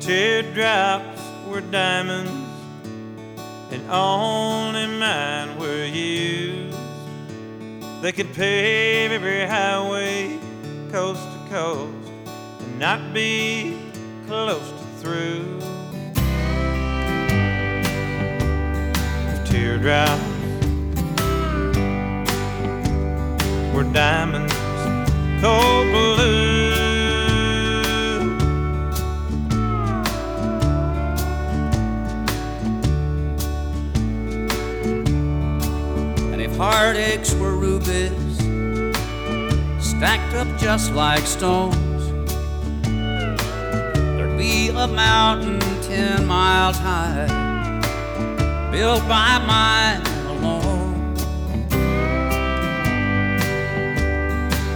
Teardrops were diamonds, and only mine were used. They could pave every highway coast to coast and not be close to through. Teardrops were diamonds, cold blue. And if heartaches were rubies, stacked up just like stones, there'd be a mountain 10 miles high, built by mine alone.